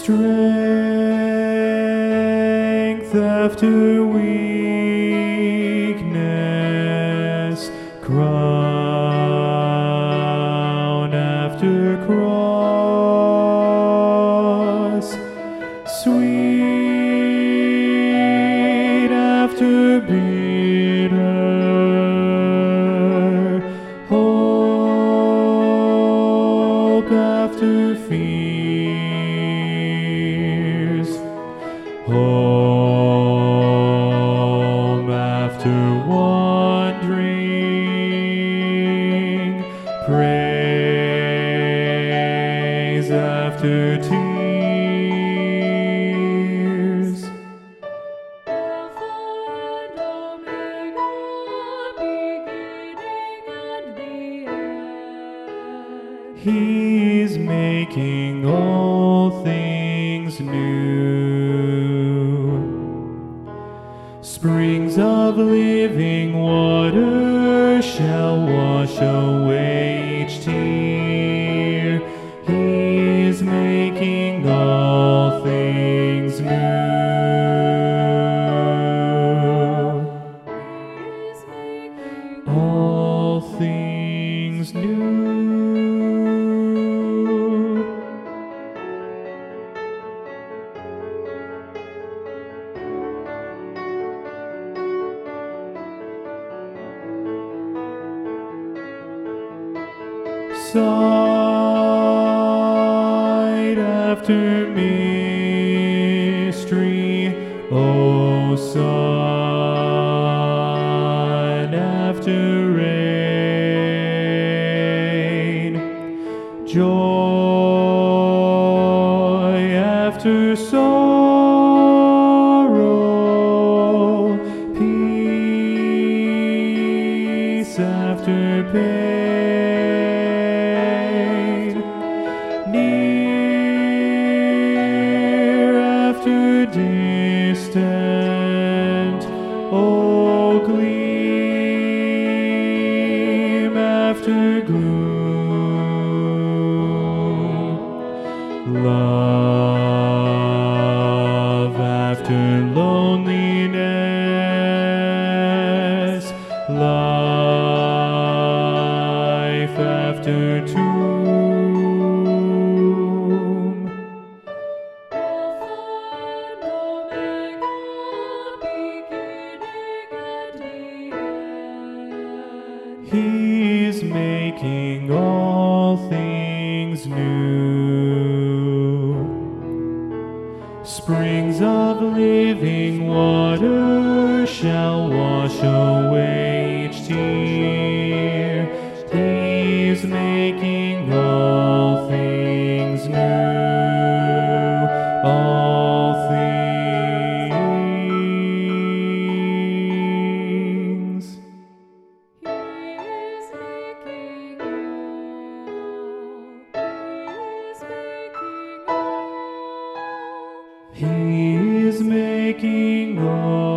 Strength after weakness, crown after cross, sweet after bitter, hope after fears, home after wandering, praise after tears. Alpha and Omega, beginning and the end. He's making all things new. Springs of living water shall wash away each tear. He's making all things new. He's making All things new. Sight after mystery, O sun after rain, joy after sorrow, peace after pain, near after distant, oh gleam after gloom, love after loneliness, life after tomb. Alpha and Omega, beginning and the end. He's making all things new. Springs of living water shall wash away each tear. He's making all things new. All things. He is making all. He is making all